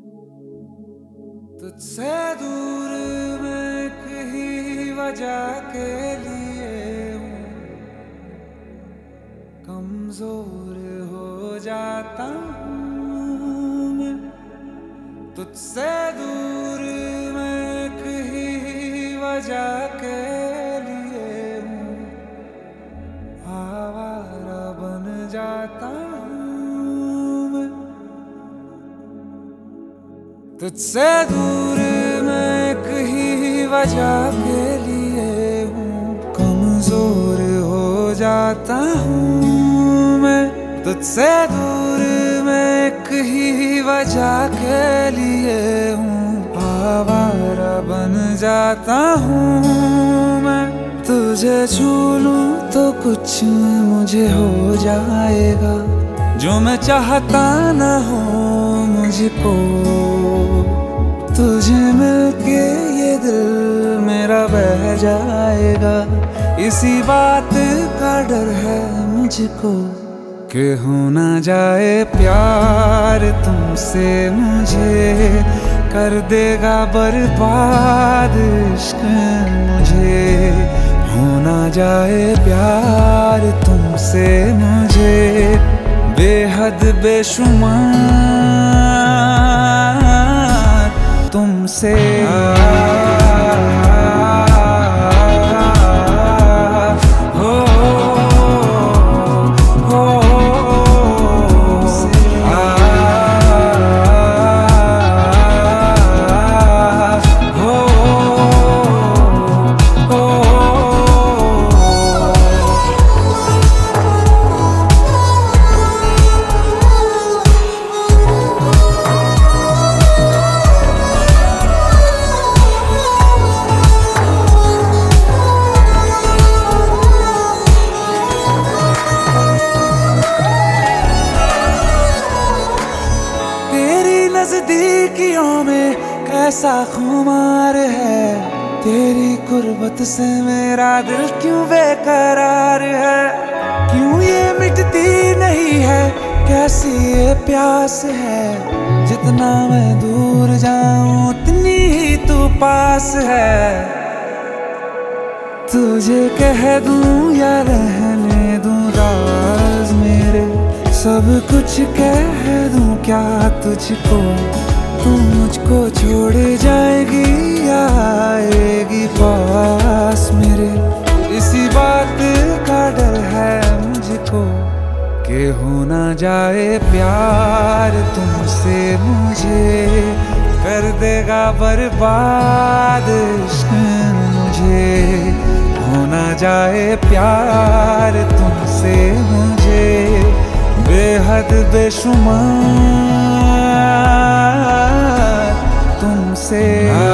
तुझसे दूर मैं कहीं वजह के लिए हूँ, कमजोर हो जाता हूँ मैं। तुझसे दूर मैं कहीं वजह के लिए हूँ, आवारा बन जाता हूँ मैं। तुझसे दूर मैं कहीं वजह के लिए हूँ, कमजोर हो जाता हूँ मैं। तुझसे दूर मैं कहीं वजह के लिए हूँ, आवारा बन जाता हूँ मैं। तुझे छू लूं तो कुछ मुझे हो जाएगा, जो मैं चाहता ना हो मुझको। तुझे मिलके ये दिल मेरा बह जाएगा, इसी बात का डर है मुझको कि हो ना जाए प्यार तुमसे मुझे, कर देगा बर्बाद इश्क मुझे। हो ना जाए प्यार तुमसे मुझे, बेहद बेशुमार तुमसे। नजदीकियों में कैसा खुमार है, तेरी कुर्बत से मेरा दिल क्यों बेकरार है। क्यों ये मिटती नहीं है, कैसी ये प्यास है, जितना मैं दूर जाऊं उतनी ही तू पास है। तुझे कह दूं या रहने दूं राज मेरे, सब कुछ कह दूं क्या तुझको। तू मुझको छोड़ जाएगी या आएगी पास मेरे, इसी बात का डर है मुझको कि हो ना जाए प्यार तुमसे मुझे, कर देगा बर्बाद इश्क मुझे। हो ना जाए प्यार तुमसे मुझे, बेहद बेशुमार तुमसे।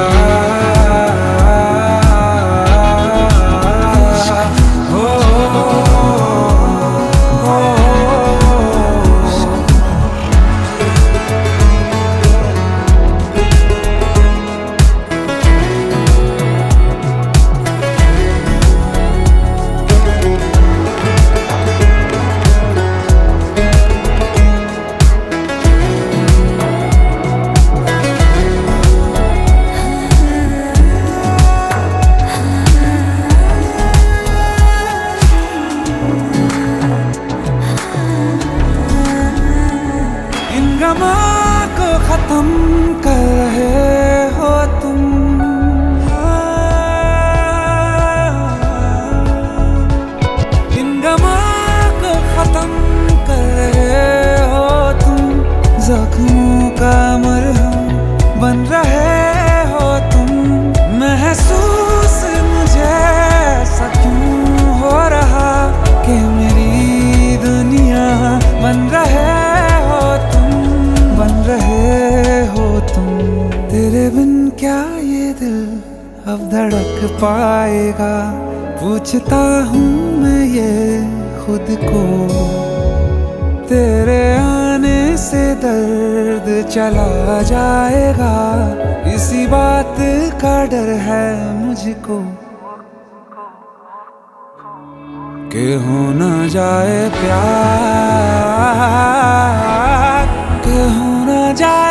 को खत्म कर रहे हो तुम, इन गमा को खत्म कर रहे हो तुम। जख्मों का मरहम बन रहे हो तुम, महसूस मुझे ऐसा क्यों हो रहा कि मेरी दुनिया बन रहे तुम। तेरे बिन क्या ये दिल अब धड़क पाएगा, पूछता हूँ मैं ये खुद को। तेरे आने से दर्द चला जाएगा, इसी बात का डर है मुझको कि हो ना जाए प्यार, कि हो ना जाए